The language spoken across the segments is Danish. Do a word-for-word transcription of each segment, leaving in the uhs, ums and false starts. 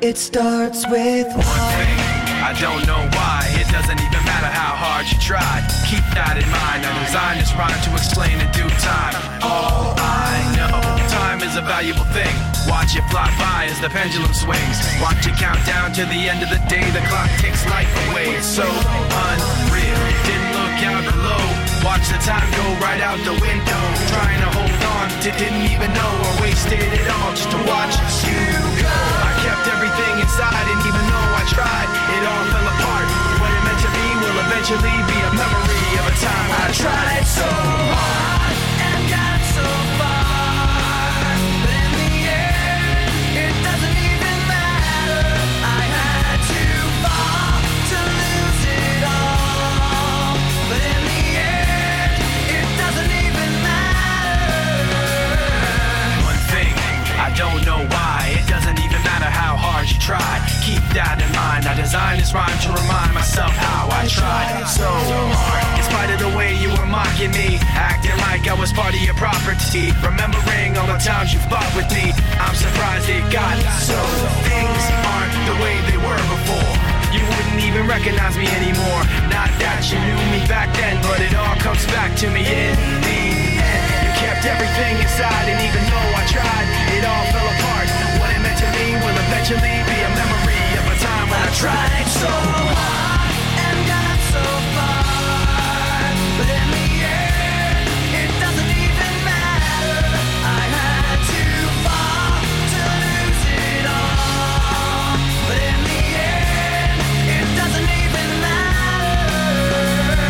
It starts with one thing. I don't know why. It doesn't even matter how hard you try. Keep that in mind. I designed this rhyme to explain in due time. All I know, time is a valuable thing. Watch it fly by as the pendulum swings. Watch it count down to the end of the day. The clock takes life away. It's so unreal. Didn't look out below. Watch the time go right out the window. Trying to hold on to didn't even know or wasted it all just to watch you go. I kept everything inside and even though I tried, it all fell apart. What it meant to be will eventually be a memory of a time I tried so hard and got so far. But in the end, it doesn't even matter. I had to fall to lose it all. But in the end, it doesn't even matter. One thing, I don't know why. It doesn't even matter how hard you try. Keep that in mind. I designed this rhyme to remind myself how I tried so hard. In spite of the way you were mocking me, acting like I was part of your property, remembering all the times you fought with me, I'm surprised it got so. Things aren't the way they were before. You wouldn't even recognize me anymore. Not that you knew me back then, but it all comes back to me in the end. You kept everything inside, and even though I tried, it all fell apart. What it meant to me will eventually be a memory of a time when I tried so hard and got so far. But in the end, it doesn't even matter. I had to fall to lose it all. But in the end, it doesn't even matter.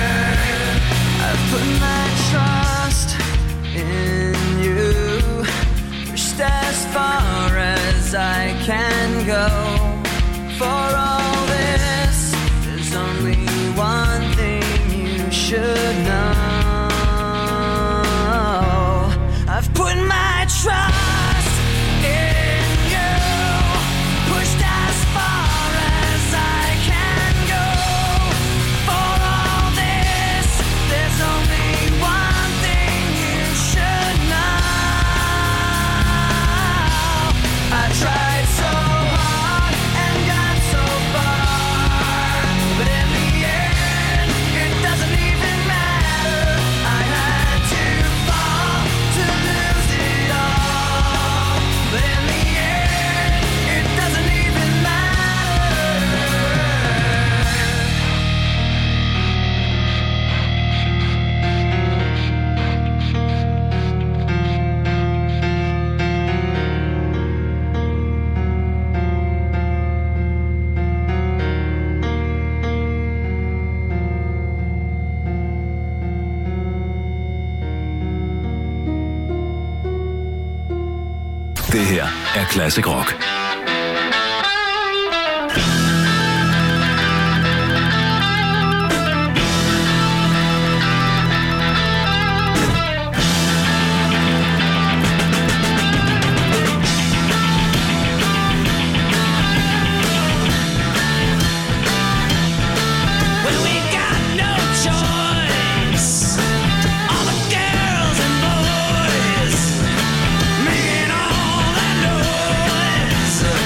I've put my trust in you, pushed as far as I can go. For all this, there's only one thing you should know. I've put my trust in you, pushed as far as I can go. For all this, there's only one thing you should know. I tried so hard and got so far, but in the end, it doesn't even matter. I had to fall to lose it all, but in the end, it doesn't even matter. Det her er Classic Rock. When we got no choice, all the girls and boys making all that noise.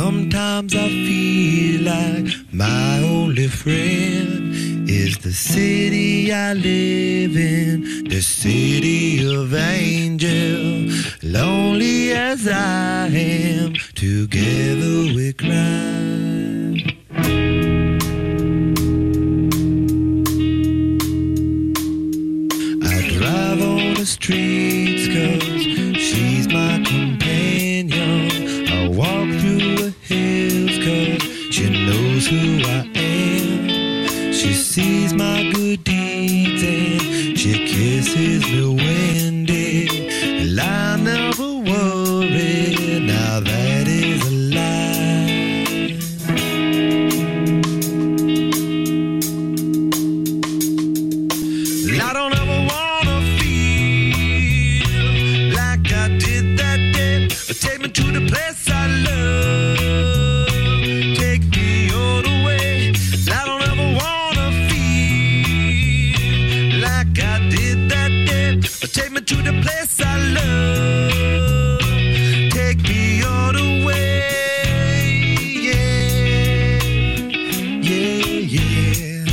Sometimes I feel like my only friend is the city I live in, the city of angels. Lonely as I am, together we cry. I drive on the streets 'cause she's my companion. I walk through the hills 'cause she knows who I am. She sees my good deeds and she kisses me when dead. And I never worry, now that is a lie. And I don't ever wanna feel like I did that day. Take me to the place I love. Take me all the way. I don't ever wanna feel like I did that day. Take me to the place I love. Take me all the way. Yeah, yeah, yeah.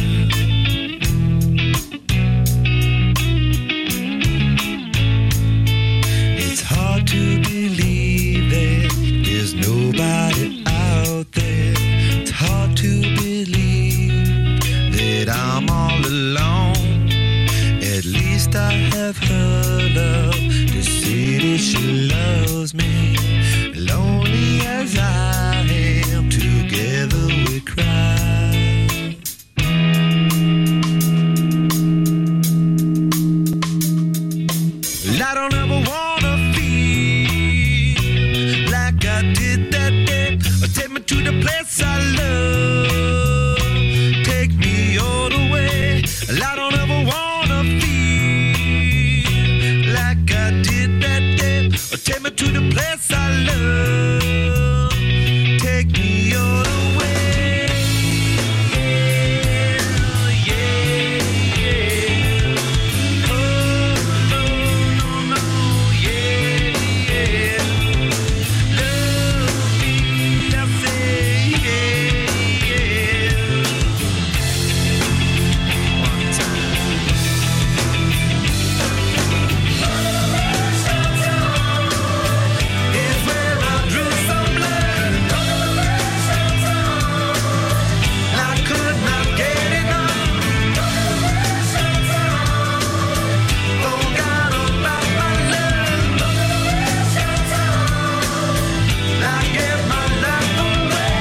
It's hard to believe that there's nobody out there. It's hard to believe that I'm all alone. At least I have her love to see that she loves me. Lonely as I am, together we cry. I don't ever wanna feel like I did that day. Take me to the place I love. Take me all the way. I don't ever wanna feel like I did that day. Take me to the place I love. Take me all the way. Yeah, yeah, yeah. Oh, no, no, no, yeah, yeah. Love me, I say, yeah, yeah. One time. It's where I drew some blood. I could not get enough. Forgot about my love. I gave my life away.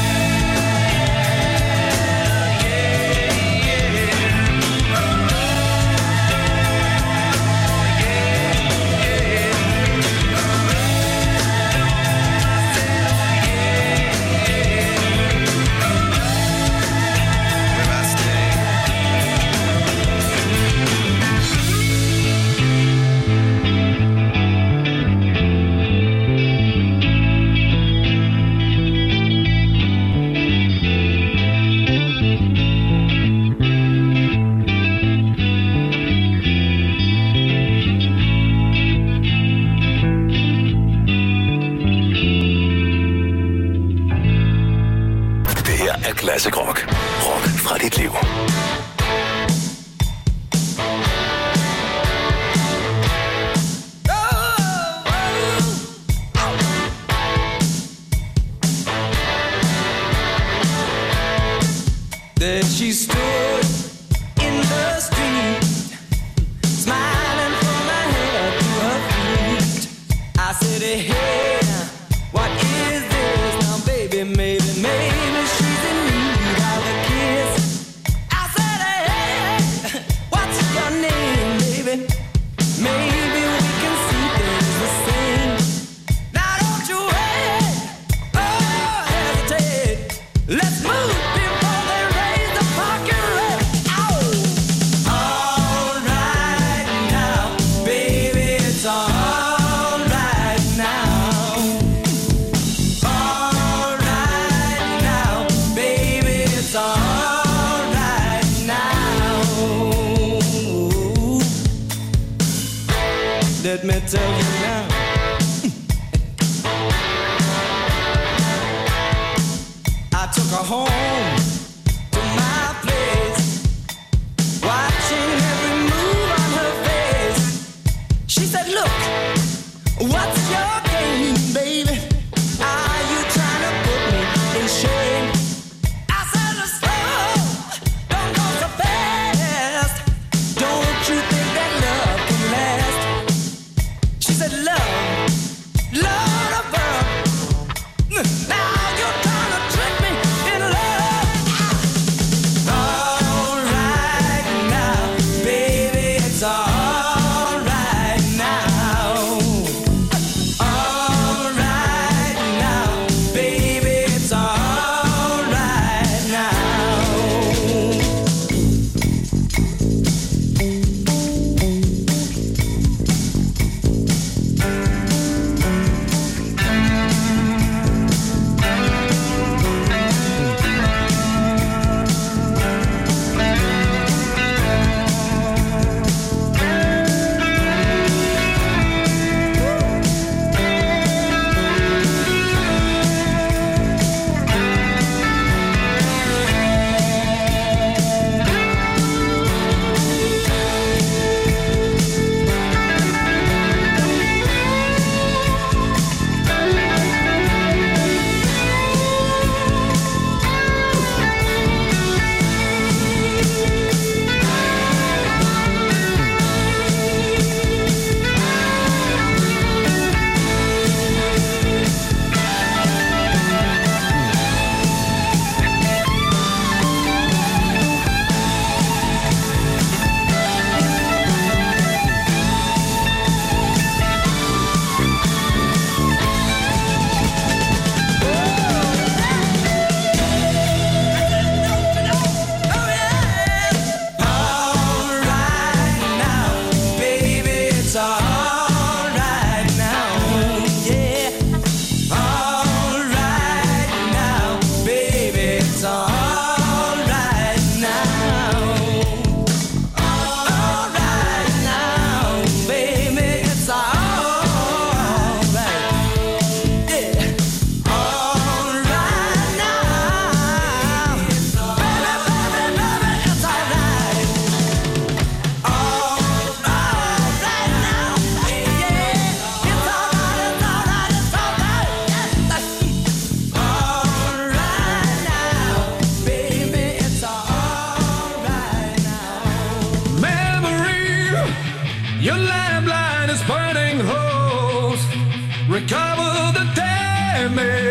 Where I stay. Det her er Classic Rock. Rock fra dit liv. Then she stood in the street, smiling from her head to her feet. I said, hey, what is this now, baby? Maybe, maybe she's in need of a kiss. I said, hey, what's your name, baby? Maybe we can see things the same. Now don't you wait, oh, hesitate. Let's move before they raise the parking rate. Ow! All right now, baby, it's all right now. All right now, baby, it's all right now. Let me tell you now.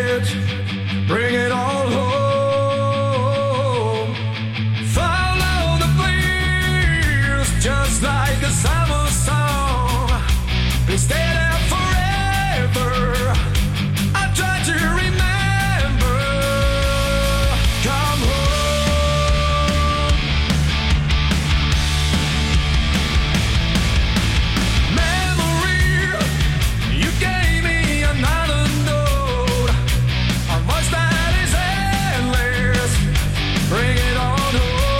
it, bring it all home. Follow the breeze, just like a summer song. We stay there forever. I try to remember. Come home. Memory, you gave me another note. A voice that is endless. Bring it on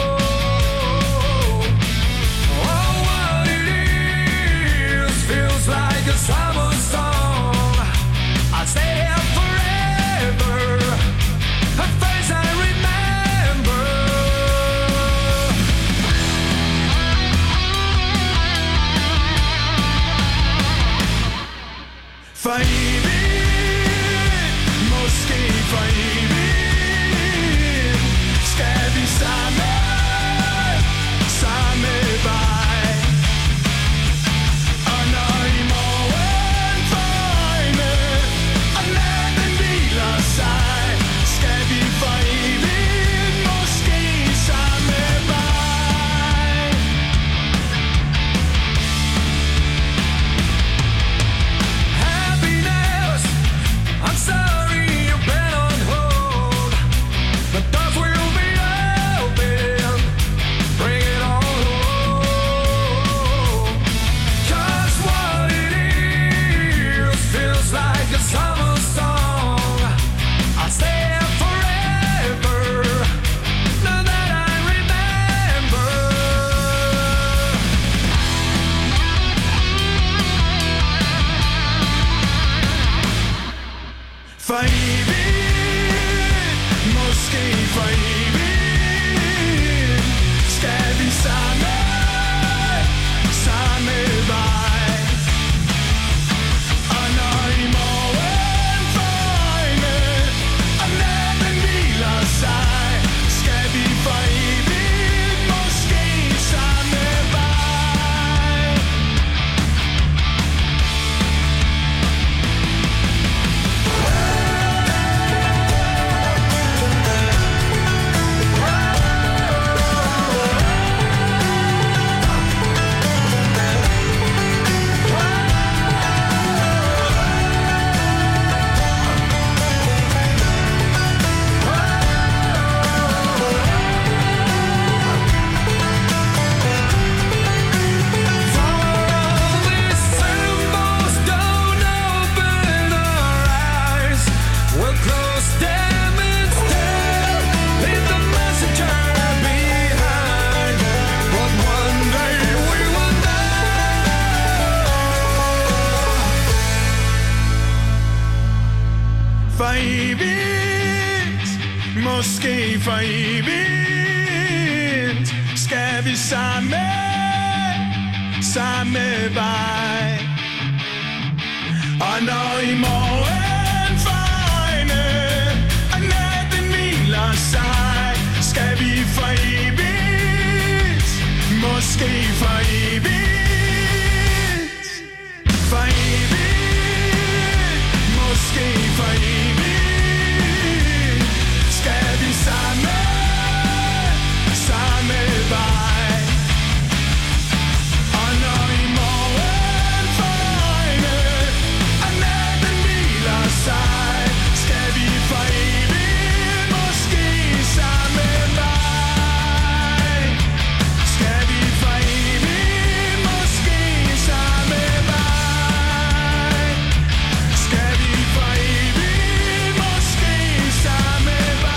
home. Oh, what it is feels like a summer song. I'll stay here forever. A face I remember. For evigt, måske for evigt, skal vi samme, samme vej. Og når i morgen øjne, og natten hviler sig, skal vi for evigt, måske samme vej. Happiness, I'm sorry you've been on hold. The doors will be open. Bring it all home. 'Cause what it is feels like a summer song. I'll stay here forever. Now that I remember. For evigt, måske for evigt, skal vi samme, samme vej. Og når i morgen øjne, og natten hviler sig, skal vi for evigt, måske samme vej. For evigt, måske for evigt, skal vi samme, samme vej. Og når i morgen øjne, og natten hviler sig, skal vi for evigt, måske for evigt, for evigt, måske for evigt, skal vi samme, samme vej. Og når i morgen øjne, og natten hviler sig, skal vi for evigt, måske samme vej. Skal vi for evigt, måske samme vej. Skal vi for evigt, måske samme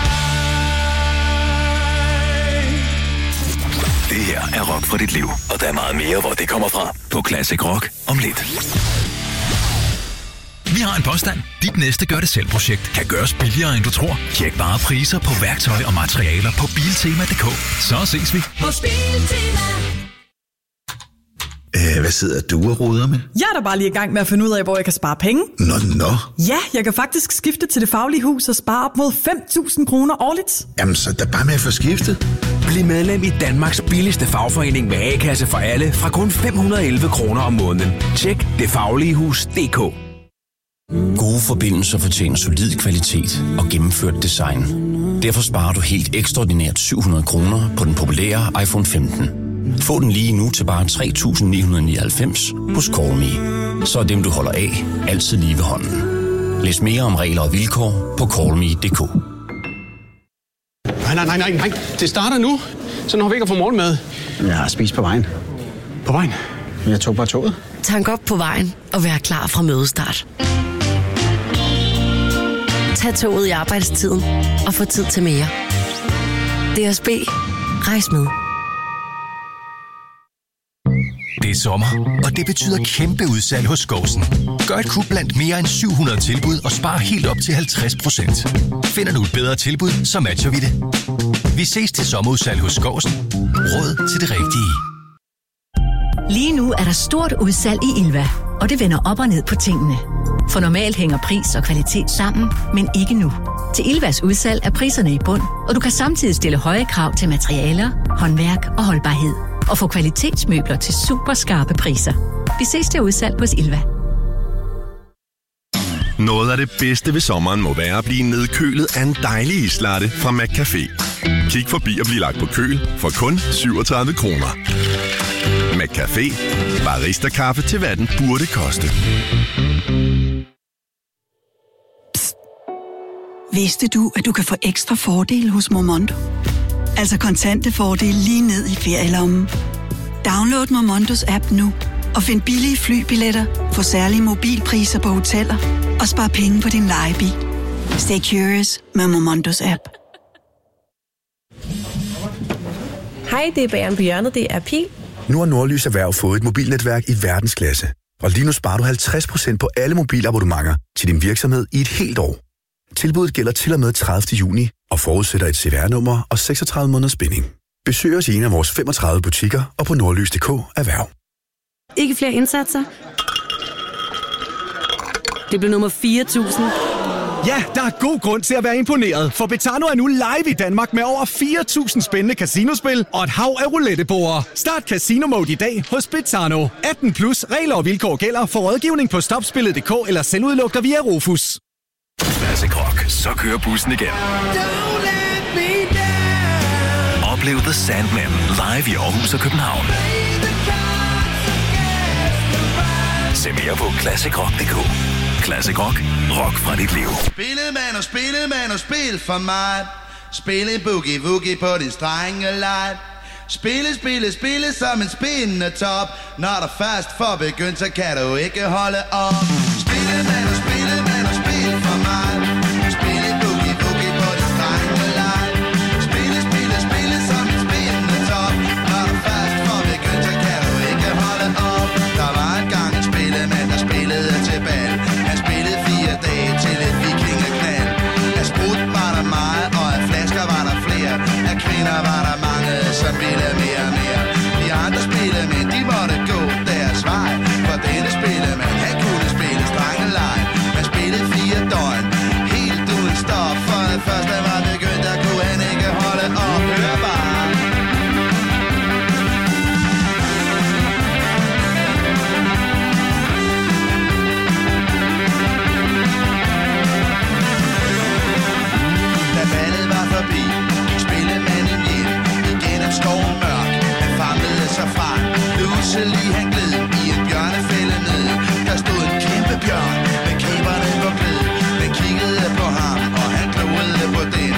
vej. Det her er rock for dit liv, og der er meget mere, hvor det kommer fra på Classic Rock om lidt. Vi har en påstand. Dit næste gør-det-selv-projekt kan gøres billigere, end du tror. Tjek bare priser på værktøj og materialer på biltema punktum d k. Så ses vi. Hos Biltema. Øh, hvad sidder du og roder med? Jeg er da bare lige i gang med at finde ud af, hvor jeg kan spare penge. Nå, nå. Ja, jeg kan faktisk skifte til Det Faglige Hus og spare op mod fem tusind kroner årligt. Jamen, så der bare med at få skiftet. Bliv medlem i Danmarks billigste fagforening med A-kasse for alle fra kun fem hundrede og elleve kroner om måneden. Tjek det faglige hus punktum d k. Gode forbindelser fortjener solid kvalitet og gennemført design. Derfor sparer du helt ekstraordinært syv hundrede kroner på den populære iPhone femten. Få den lige nu til bare tre tusind ni hundrede nioghalvfems hos CallMe. Så er dem, du holder af, altid lige ved hånden. Læs mere om regler og vilkår på call me punktum d k. Nej, nej, nej, nej, nej. Det starter nu. Så når vi ikke har fået morgenmad. Jeg har spist på vejen. På vejen? Jeg tog bare toget. Tank op på vejen og vær klar fra mødestart. Tag toget i arbejdstiden og få tid til mere. D S B. Rejs med. Det er sommer, og det betyder kæmpe udsalg hos Skåsen. Gør et kub blandt mere end syv hundrede tilbud og spar helt op til halvtreds procent. Finder du et bedre tilbud, så matcher vi det. Vi ses til sommerudsalg hos Skåsen. Råd til det rigtige. Lige nu er der stort udsalg i Ilva, og det vender op og ned på tingene. For normalt hænger pris og kvalitet sammen, men ikke nu. Til Ilvas udsalg er priserne i bund, og du kan samtidig stille høje krav til materialer, håndværk og holdbarhed. Og få kvalitetsmøbler til super skarpe priser. Vi ses til udsalg hos Ilva. Noget af det bedste ved sommeren må være at blive nedkølet af en dejlig islatte fra McCafé. Kig forbi og bliv lagt på køl for kun syvogtredive kroner. McCafé. Barista-kaffe til hvad den burde koste. Psst. Vidste du, at du kan få ekstra fordele hos Momondo? Altså kontante fordele lige ned i ferielommen. Download Momondos app nu og find billige flybilletter, få særlige mobilpriser på hoteller og spar penge på din lejebil. Stay curious med Momondos app. Hej, det er Bageren på hjørnet. Det er Pil. Nu har Nordlys Erhverv fået et mobilnetværk i verdensklasse. Og lige nu sparer du halvtreds procent på alle mobilabonnementer til din virksomhed i et helt år. Tilbuddet gælder til og med tredivte juni og forudsætter et C V R-nummer og seksogtredive måneders spænding. Besøg os i en af vores femogtredive butikker og på nordlys punktum d k erhverv. Ikke flere indsatser? Det blev nummer fire tusind. Ja, der er god grund til at være imponeret, for Betano er nu live i Danmark med over fire tusind spændende casinospil og et hav af rouletteborde. Start Casino Mode i dag hos Betano. atten plus regler og vilkår gælder for rådgivning på stopspillet punktum d k eller selvudluk dig via Rufus. Classic Rock, så kører bussen igen. Oplev The Sandman live i Aarhus og København. Se mere på classic rock punktum d k. Classic Rock. Rock fra dit liv. Spillet man og spillet man og spil for mig. Spillet boogie woogie på din strenge leg. Spille, spille, spille som en spindende top. Når der først får begyndt, så kan du ikke holde op. Spille man og spille man og spil for mig. Spille boogie woogie på din strenge leg. Spille, spille, spille som en spindende top. Når der først får begyndt, så kan du ikke holde op. Der var engang en spillemand, der spillede til bal. Han spillede fire dage til et vikingeknald. Af sprut var der meget, og af flasker var der flere. Af kvinder var der mange, som ville mere og mere. De andre spillemænd, de måtte gå deres vej. For denne spillemand, han kunne spille strengeleg. Man spillede fire døgn, helt uden stop. For det første var begyndt, der kunne han ikke holde op. Hør bare. Da ballet var forbi, spillemanden hjem igennem skoven mørk. Han famlede sig fra, pludselig han gled i en bjørnefælde ned. Der stod en kæmpe bjørn med kæberne på gled. Den kiggede på ham, og han gloede på det.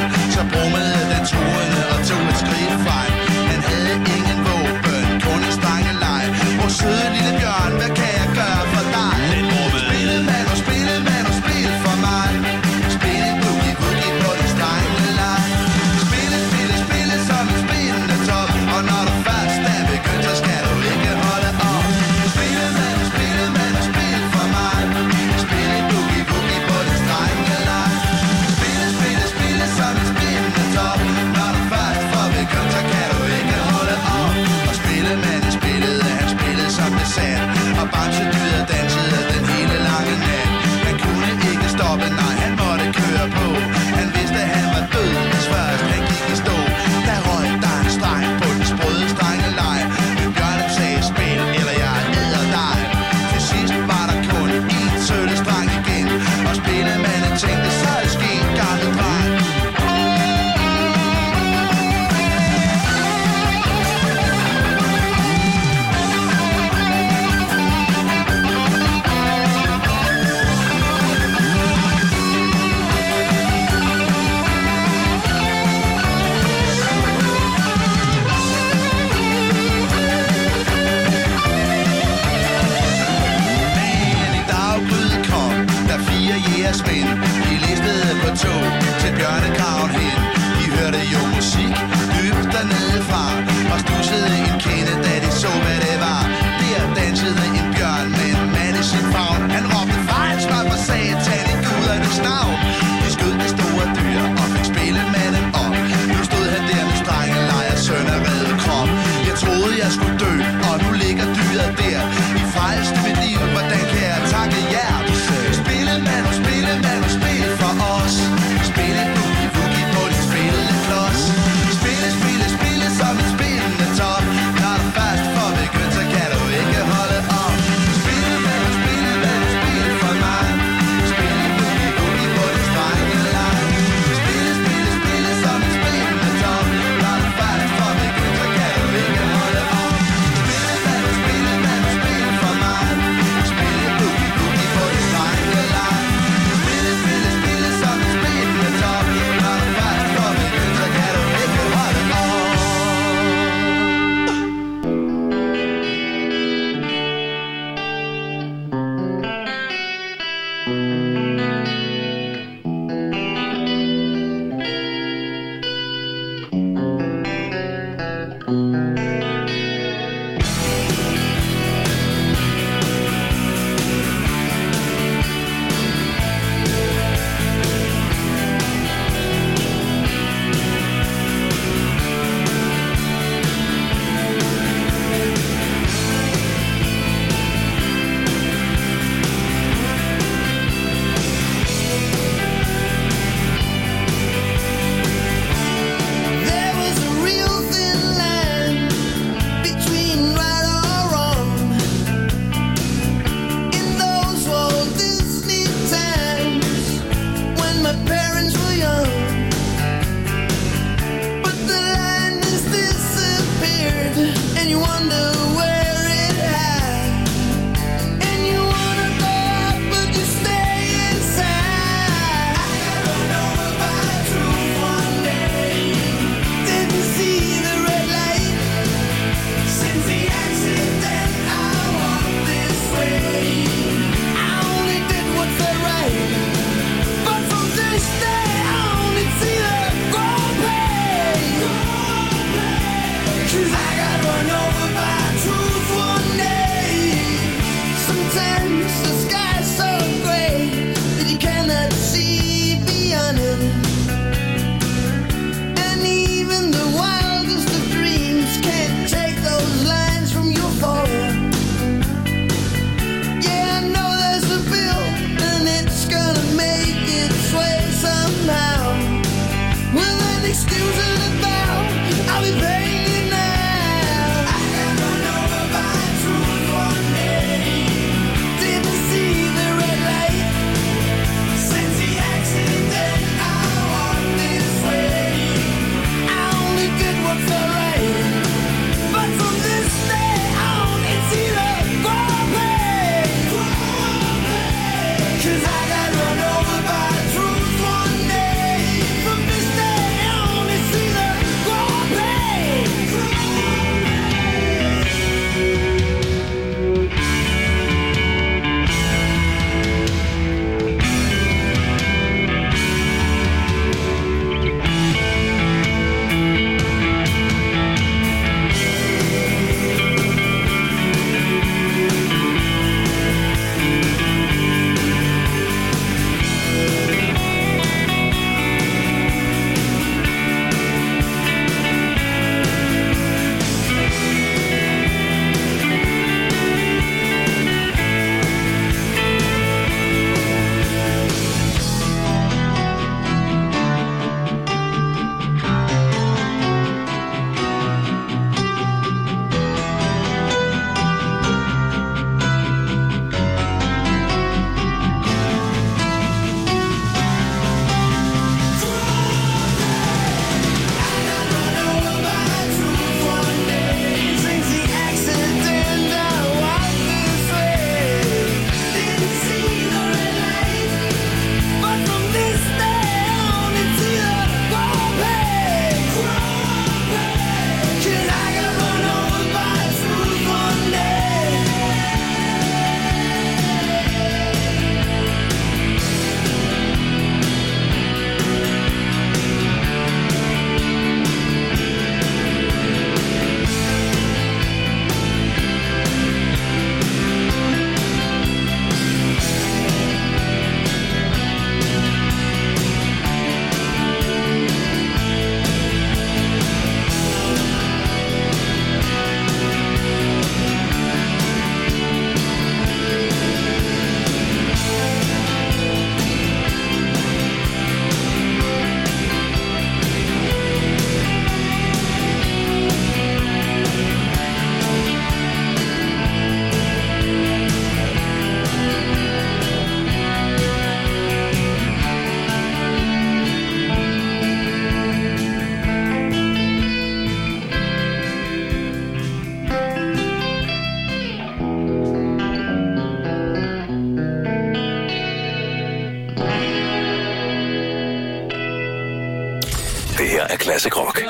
Det her er Classic Rock.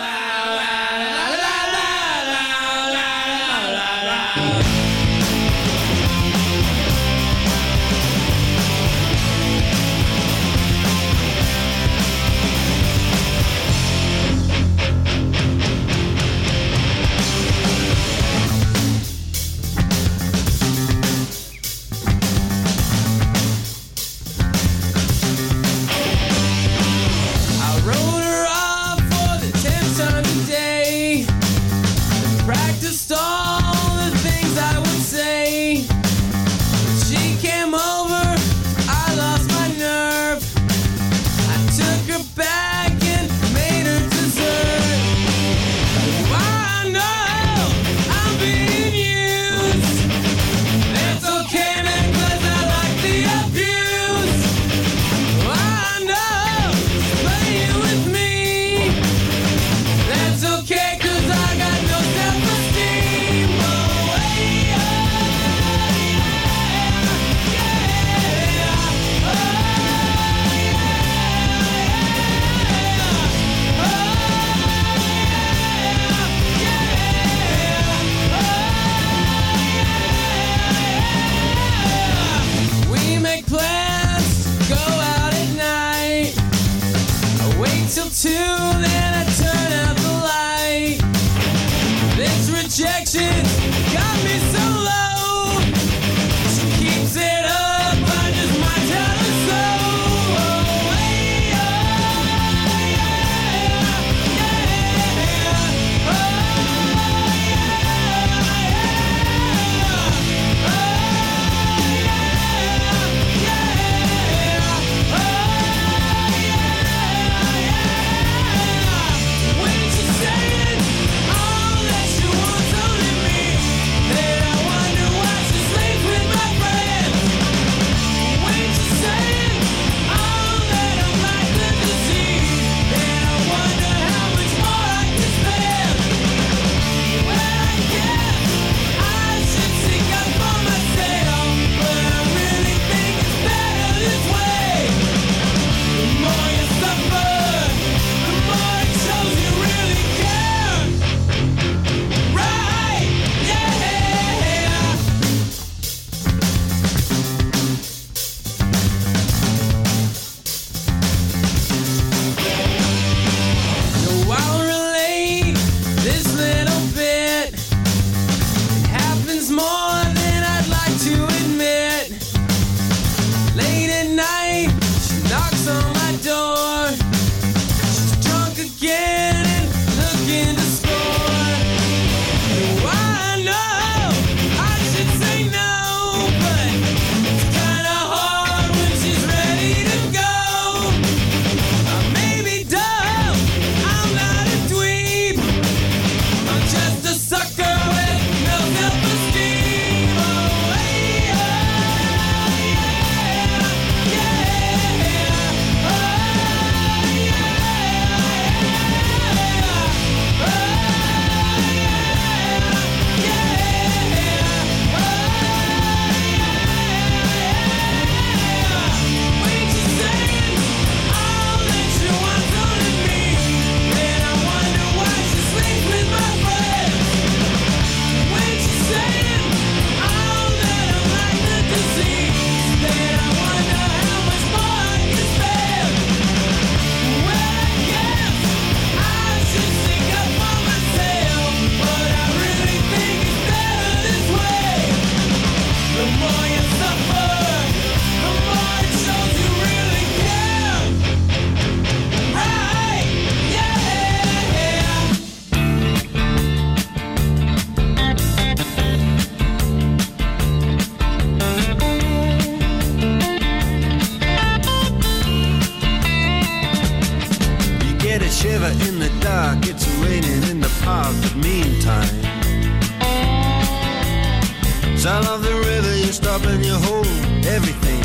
Sound of the river, you stop and you hold everything.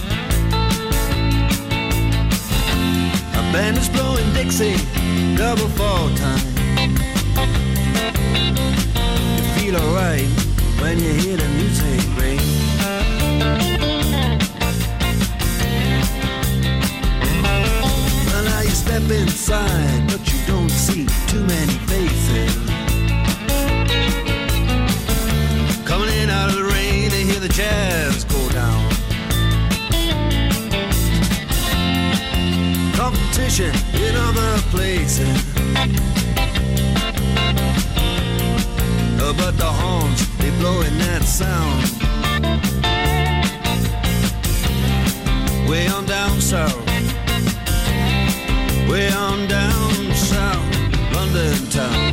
A band is blowing Dixie, double fall time. You feel alright when you hear the music ring. Well, now you step inside, but don't see too many faces. Coming in out of the rain to hear the jazz go down. Competition in other places, uh, but the horns, they blowing that sound. Way on down south, way on down south, London town.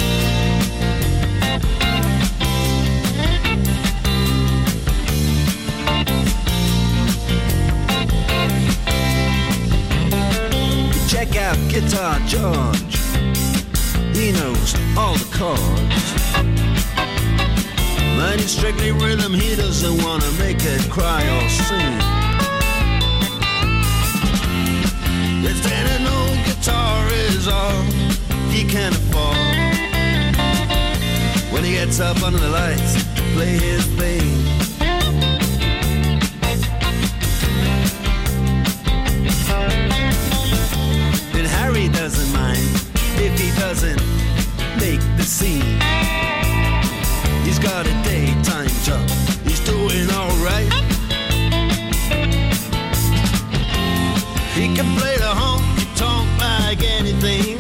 Check out Guitar George, he knows all the chords. But it's strictly rhythm, he doesn't wanna make it cry or sing. If standing no guitar is all he can afford, when he gets up under the lights to play his thing. Then Harry doesn't mind if he doesn't make the scene. He's got a daytime job, he's doing alright. He can play the honky-tonk like anything,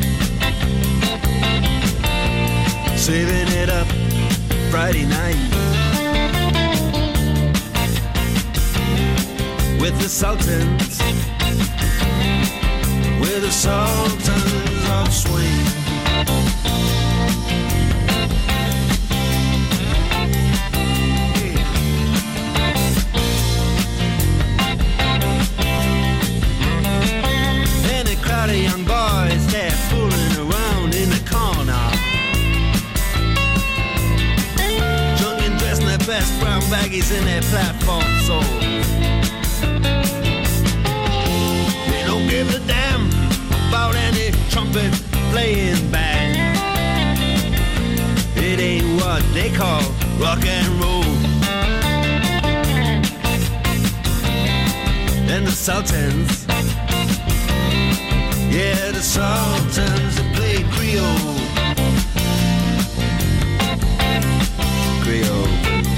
saving it up Friday night with the Sultans, with the Sultans of Swing. The young boys, they're fooling around in the corner, drunk and dressed in their best brown baggies in their platform soles. They don't give a damn about any trumpet playing band. It ain't what they call rock and roll. And the Sultans, yeah, the Sultans that played Creole. Creole.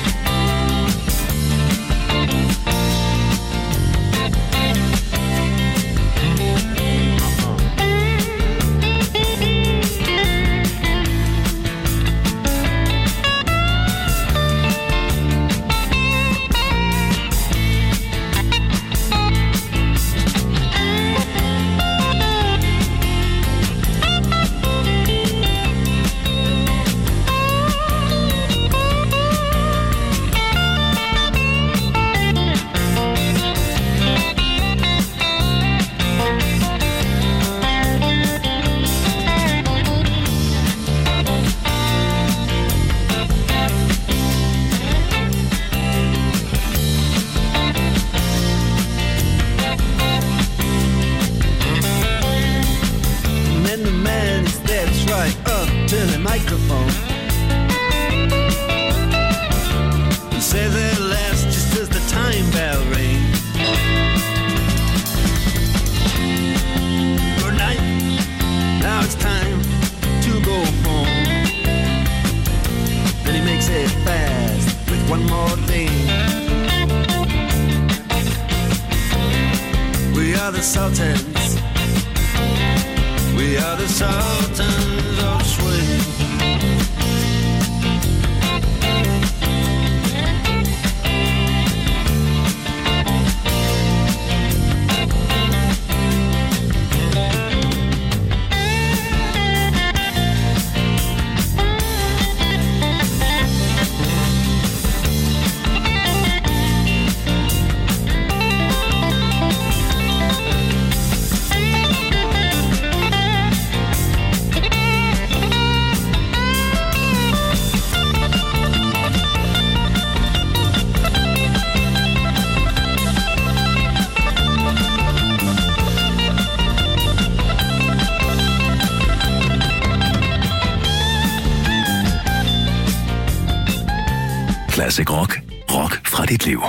Classic Rock. Rock fra dit liv.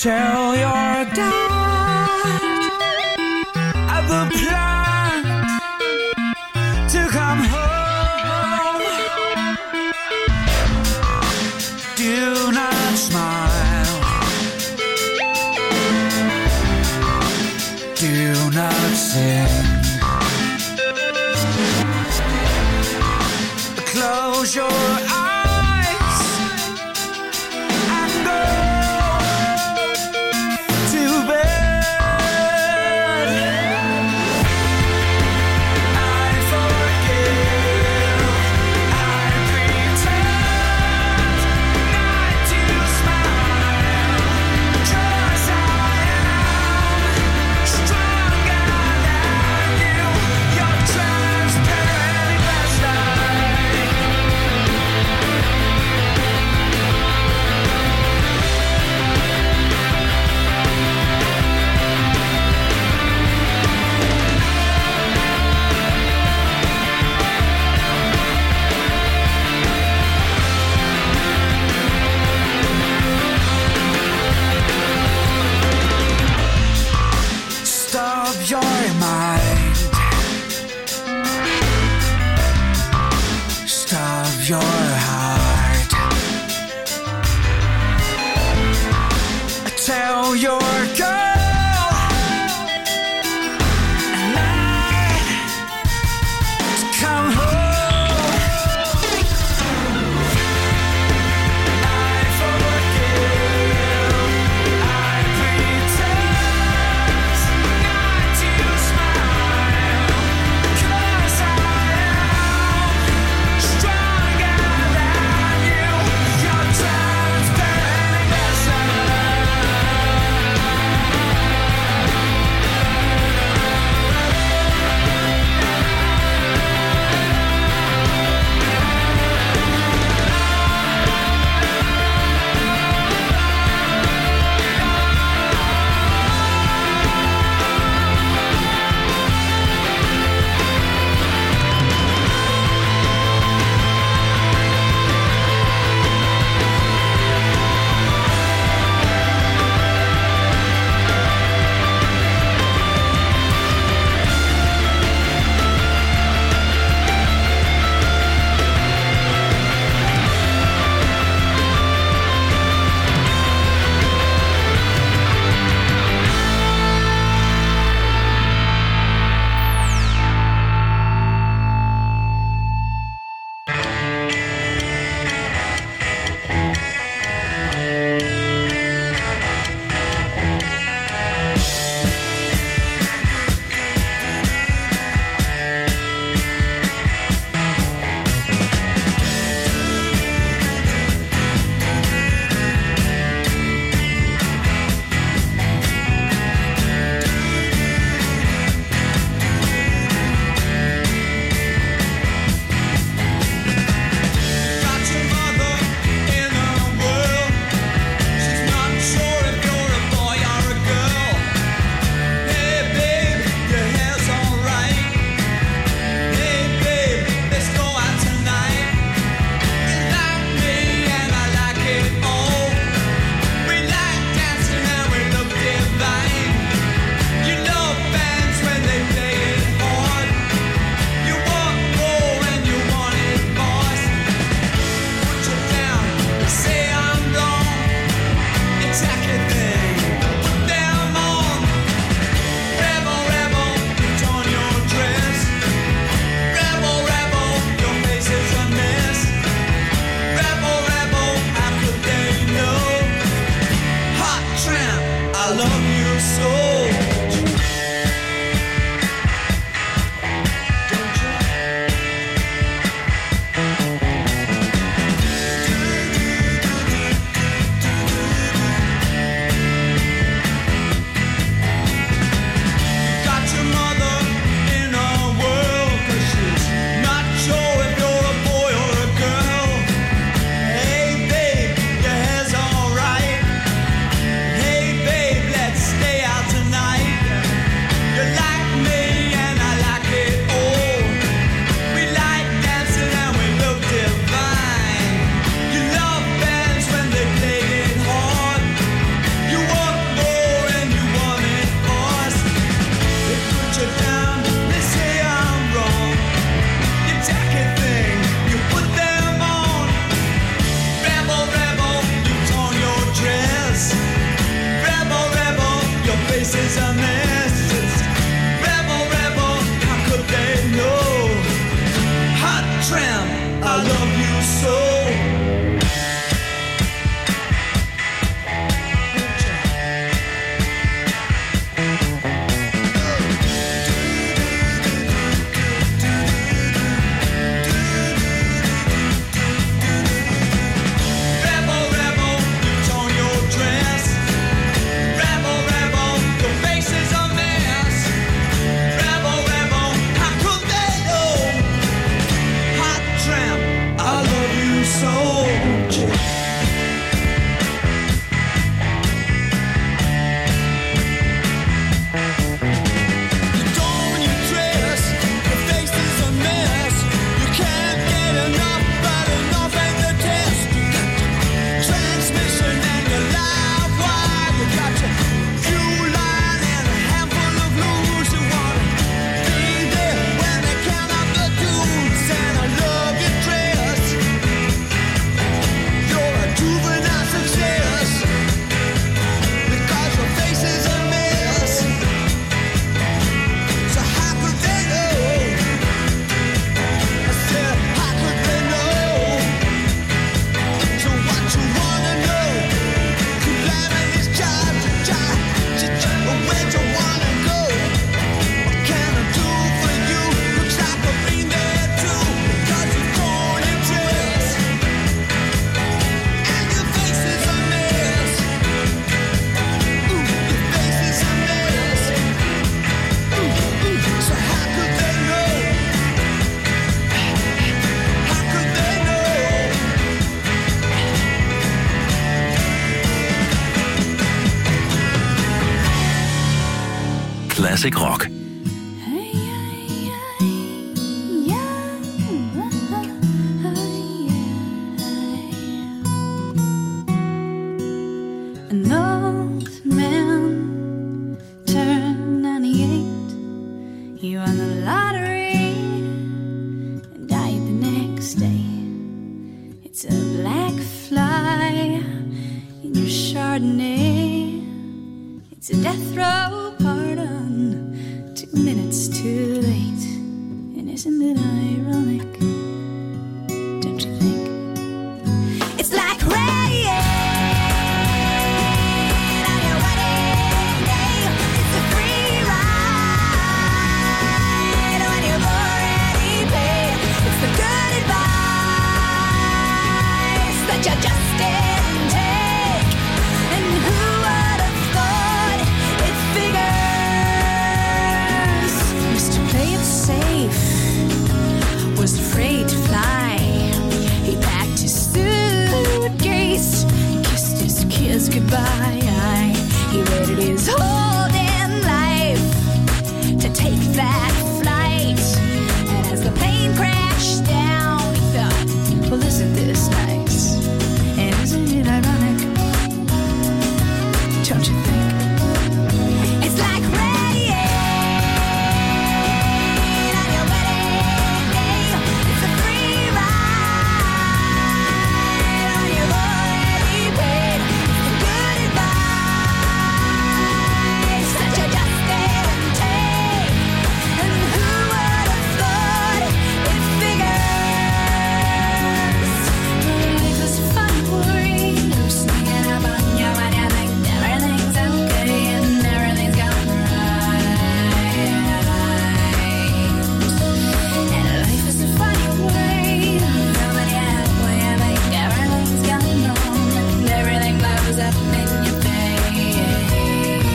Tell your dad of the plan to come home. Do not smile. Do not sing. Close your eyes and go to bed. I forgive. I pretend not to smile, 'cause I am stronger than you. You're transparent last night. Stop your mind. Stop your heart. Tell your girl and I to come home. I forgive. I pretend not to smile, 'cause I am stronger than you. You're transparent as I Classic Rock. An old man turned ninety-eight. He won the lottery and died the next day. It's a black fly in your Chardonnay. It's a death row pardon, two minutes too late. And isn't it ironic? Don't you think? It's like rain on your wedding day. It's a free ride when you've already paid. It's the good advice that you just didn't take. And who would have thought it figures? Used to play it safe, was afraid to fly. He packed his suitcase, kissed his kids goodbye. He waited his whole damn life to take that flight. And as the plane crashed down, he thought, well, isn't this nice? And isn't it ironic? Don't you think? It's like rain on your wedding day. It's a free ride when you've already paid. It's the good advice that you just didn't take. And who would have thought it figures? Life is fun, worrying, sneaking up on you when you think everything's okay and everything's gone right. And life is a funny way, nobody halfway, I think everything's gone wrong and everything blows up in your face.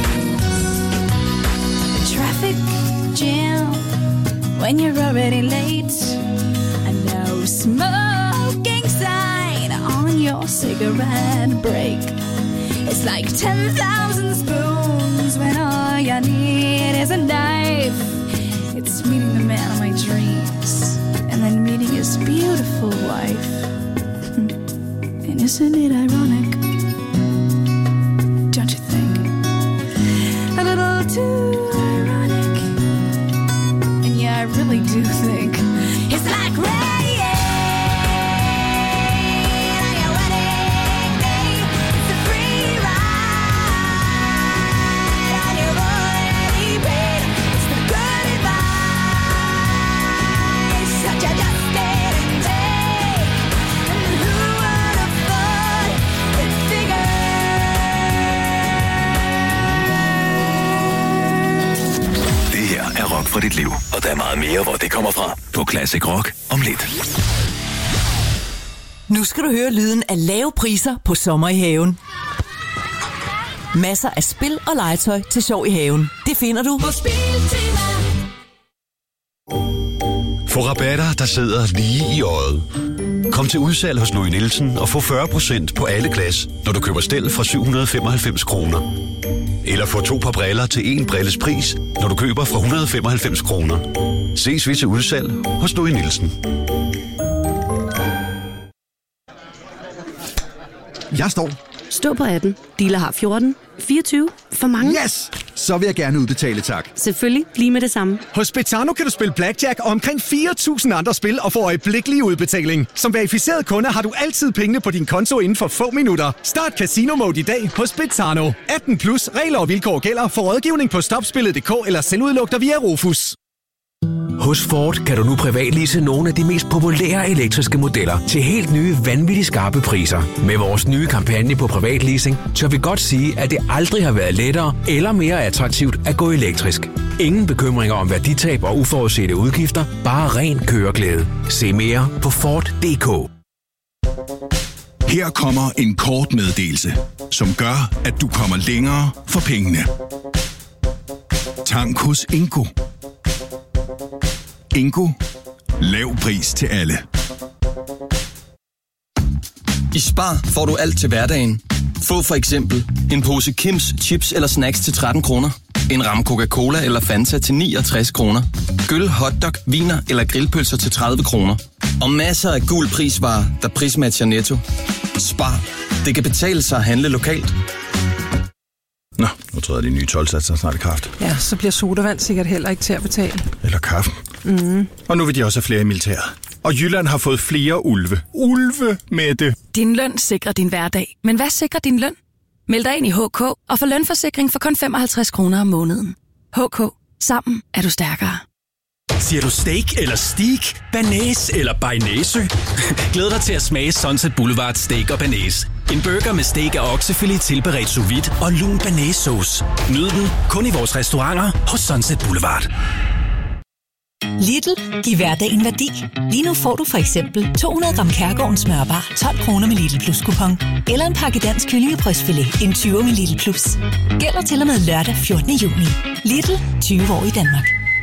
The traffic jam when you're already late. A no smoking sign on your cigarette break. It's like ten thousand spoons when all you need is a knife. It's meeting the man of my dreams and then meeting his beautiful wife. And isn't it ironic? Don't you think? A little too ironic. And yeah, I really do think it's like rain on your wedding day. It's a free ride when you've already paid. It's the good advice that you just didn't take. And who would have thought it figured? Det her er Rock for dit liv, og der er meget mere, hvor det kommer fra på Classic Rock om lidt. Nu skal du høre lyden af lave priser på sommer i haven. Masser af spil og legetøj til sjov i haven. Det finder du På Spiltema. Få rabatter, der sidder lige i øjet. Kom til udsalg hos Louis Nielsen og få fyrre procent på alle glas, når du køber stel fra syv hundrede og femoghalvfems kroner. Eller få to par briller til en brilles pris, når du køber fra et hundrede og femoghalvfems kroner. Ses vi til udsalg hos Louis Nielsen. Jeg står. Stå på atten. Dealer har fjorten. fireogtyve. For mange. Yes! Så vil jeg gerne udbetale, tak. Selvfølgelig. Lige med det samme. Hos Betano kan du spille blackjack og omkring fire tusind andre spil og få øjeblikkelig udbetaling. Som verificeret kunde har du altid pengene på din konto inden for få minutter. Start Casino Mode i dag hos Betano. atten plus. Regler og vilkår gælder. For rådgivning på stopspillet punktum d k eller selvudluk dig via Rufus. Hos Ford kan du nu privatlease nogle af de mest populære elektriske modeller til helt nye, vanvittigt skarpe priser. Med vores nye kampagne på privatleasing, tør vi godt sige, at det aldrig har været lettere eller mere attraktivt at gå elektrisk. Ingen bekymringer om værditab og uforudsete udgifter, bare ren køreglæde. Se mere på Ford punktum d k. Her kommer en kort meddelelse, som gør, at du kommer længere for pengene. Tank hos Ingo. Ingo. Lav pris til alle. I Spar får du alt til hverdagen. Få for eksempel en pose Kims chips eller snacks til tretten kroner. En ramme Coca-Cola eller Fanta til niogtres kroner. Gyld, hotdog, viner eller grillpølser til tredive kroner. Og masser af gul prisvarer, der prismatcher Netto. Spar. Det kan betale sig at handle lokalt. Nå, nu tror jeg, de nye tolvsatser snart i kraft. Ja, så bliver sodavand sikkert heller ikke til at betale. Eller kaffe. Mm. Og nu vil de også have flere i militæret. Og Jylland har fået flere ulve. Ulve med det. Din løn sikrer din hverdag. Men hvad sikrer din løn? Meld dig ind i H K og få lønforsikring for kun femoghalvtreds kroner om måneden. H K. Sammen er du stærkere. Siger du steak eller steak, banæs eller bearnaisesø? Glæd dig til at smage Sunset Boulevard Steak og Banæs. En burger med steak og oksefilet tilberedt sous vide og lun banæssauce. Nyd den kun i vores restauranter hos Sunset Boulevard. Lidl, giv hverdagen værdi. Lige nu får du for eksempel to hundrede gram Kærgården smørbar, tolv kroner med Lidl Plus kupon. Eller en pakke dansk kyllingebrystfilet, en tyve med Lidl Plus. Gælder til og med lørdag fjortende juni. Lidl, tyve år i Danmark.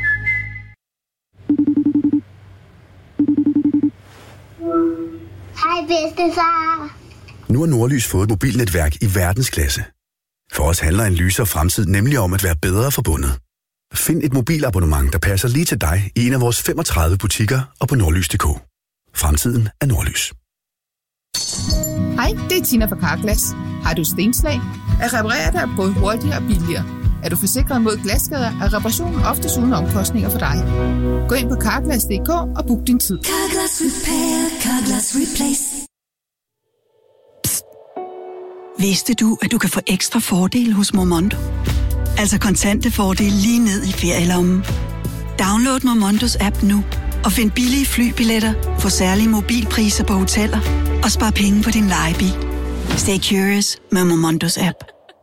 Hej bedstefar. Nu har Nordlys fået et mobilnetværk i verdensklasse. For os handler en lysere fremtid nemlig om at være bedre forbundet. Find et mobilabonnement, der passer lige til dig i en af vores femogtredive butikker og på nordlys punktum d k. Fremtiden er Nordlys. Hej, det er Tina fra Carglass. Har du stenslag? At reparere dig både hurtigere og billigere. Er du forsikret mod glasskader, er reparationen oftest uden omkostninger for dig. Gå ind på carglass punktum d k og book din tid. Carglass Repair, Carglass Replace. Psst. Vidste du, at du kan få ekstra fordele hos Momondo? Altså kontante fordele lige ned i ferielommen. Download Momondos app nu og find billige flybilletter, få særlige mobilpriser på hoteller og spar penge på din lejebil. Stay curious med Momondos app.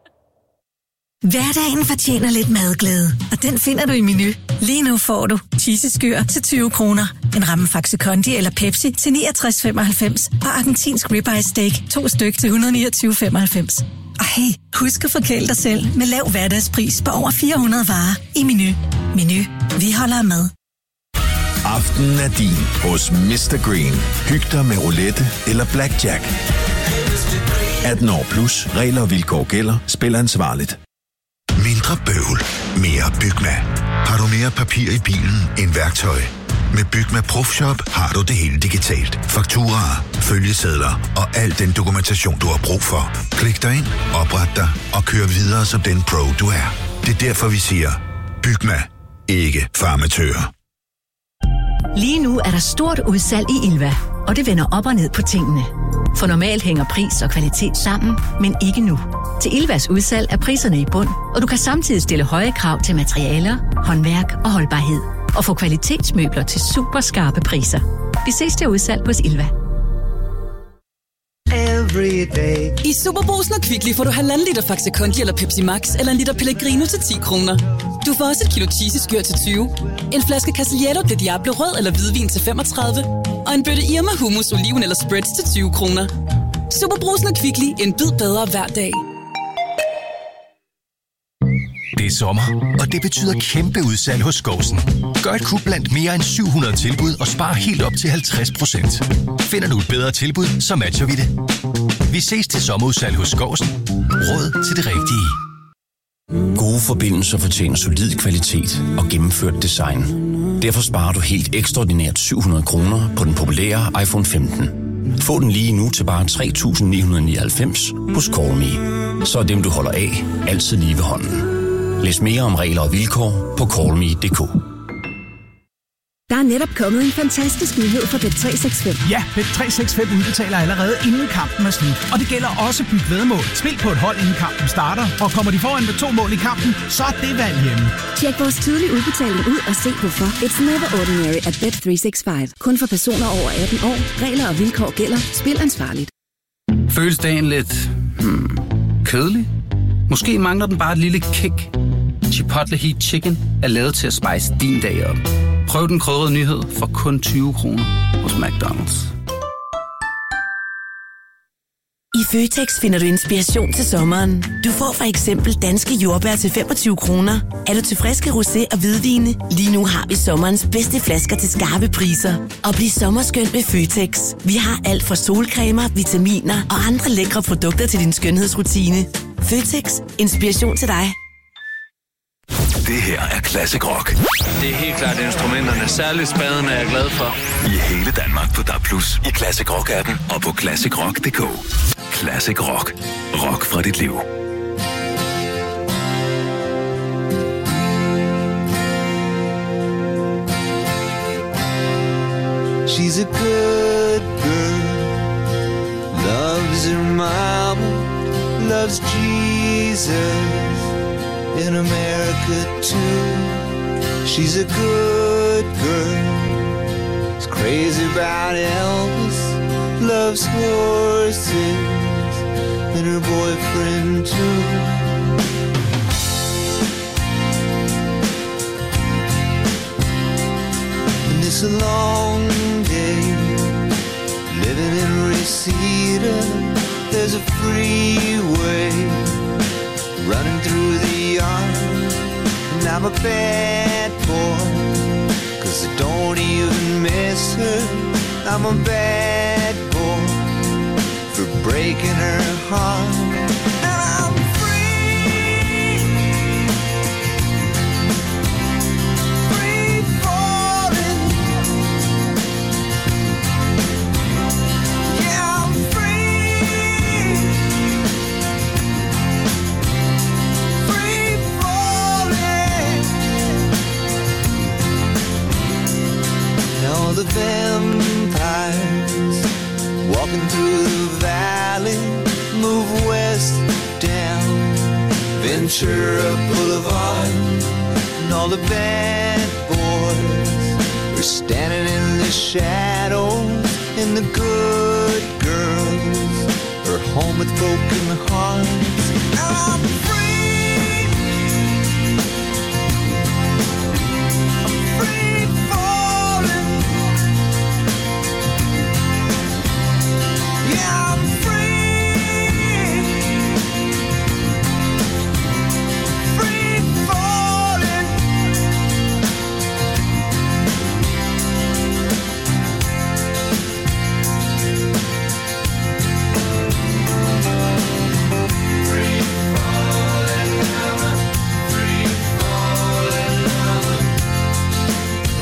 Hverdagen fortjener lidt madglæde, og den finder du i Menu. Lige nu får du cheeseskyr til tyve kroner, en ramme Faxe Kondi eller Pepsi til niogtres femoghalvfems og argentinsk ribeye steak to styk til et hundrede niogtyve femoghalvfems. Og hey, husk at forkæle dig selv med lav hverdagspris på over fire hundrede varer i Menu. Menu. Vi holder af mad. Aftenen er din hos mister Green. Hyg dig med roulette eller blackjack. atten år plus. Regler og vilkår gælder. Spil ansvarligt. Mindre bøvl. Mere Bygma. Har du mere papir i bilen end værktøj? Med Bygma Profshop har du det hele digitalt. Fakturaer, følgesedler og al den dokumentation, du har brug for. Klik dig ind, opret dig og kør videre som den pro, du er. Det er derfor, vi siger, Bygma. Ikke farmatører. Lige nu er der stort udsalg i Ilva, og det vender op og ned på tingene. For normalt hænger pris og kvalitet sammen, men ikke nu. Til Ilvas udsalg er priserne i bund, og du kan samtidig stille høje krav til materialer, håndværk og holdbarhed. Og få kvalitetsmøbler til super skarpe priser. Vi ses til udsalg hos Ilva. I Superbrugsen og Kvickly får du halvanden liter Faxe Kondi eller Pepsi Max eller en liter Pellegrino til ti kroner. Du får også et kilo cheeseskyr til tyve, en flaske Casillero del Diablo rød eller hvidvin til femogtredive og en bøtte Irma hummus, oliven eller spreads til tyve kroner. Superbrugsen og Kvickly, en bid bedre hver dag. Det er sommer, og det betyder kæmpe udsalg hos Skåsen. Gør et kub blandt mere end syv hundrede tilbud og spar helt op til halvtreds procent. Finder du et bedre tilbud, så matcher vi det. Vi ses til sommerudsalg hos Skåsen. Råd til det rigtige. Gode forbindelser fortjener solid kvalitet og gennemført design. Derfor sparer du helt ekstraordinært syv hundrede kroner på den populære iPhone femten. Få den lige nu til bare tre tusind ni hundrede nioghalvfems hos Call Me. Så er dem, du holder af, altid lige ved hånden. Læs mere om regler og vilkår på call me punktum d k. Der er netop kommet en fantastisk nyhed fra Bet tre seks fem. Ja, Bet tre seks fem udbetaler allerede inden kampen er slut. Og det gælder også byg væddemål. Spil på et hold inden kampen starter, og kommer de foran med to mål i kampen, så er det valg hjemme. Tjek vores tidlige udbetaling ud og se hvorfor. It's never ordinary at Bet tre seks fem. Kun for personer over atten år. Regler og vilkår gælder. Spil ansvarligt. Føles dagen lidt hmm, kedelig? Måske mangler den bare et lille kick. Chipotle Heat Chicken er lavet til at spice din dag op. Prøv den krydrede nyhed for kun tyve kroner hos McDonald's. I Føtex finder du inspiration til sommeren. Du får for eksempel danske jordbær til femogtyve kroner. Er du til friske rosé og hvidvine? Lige nu har vi sommerens bedste flasker til skarpe priser. Og bliv sommerskønt med Føtex. Vi har alt fra solcremer, vitaminer og andre lækre produkter til din skønhedsrutine. Føtex. Inspiration til dig. Det her er Classic Rock. Det er helt klart instrumenterne. Særligt spaden er jeg glad for. I hele Danmark på D A B plus, i Classic Rock-appen og på classic rock punktum d k. Classic Rock. Rock fra dit liv. She's a good girl, loves her mama, loves Jesus, in America too. She's a good girl, is crazy about Elvis, loves horses, and her boyfriend too. And it's a long day, living in Reseda. There's a freeway running through the yard, and I'm a bad boy, 'cause I don't even miss her. I'm a bad boy for breaking her heart. And I'm free, free falling. Yeah, I'm free, free falling. Now the vampires walking through the valley move west down Ventura Boulevard, and all the bad boys are standing in the shadows, and the good girls are home with broken hearts.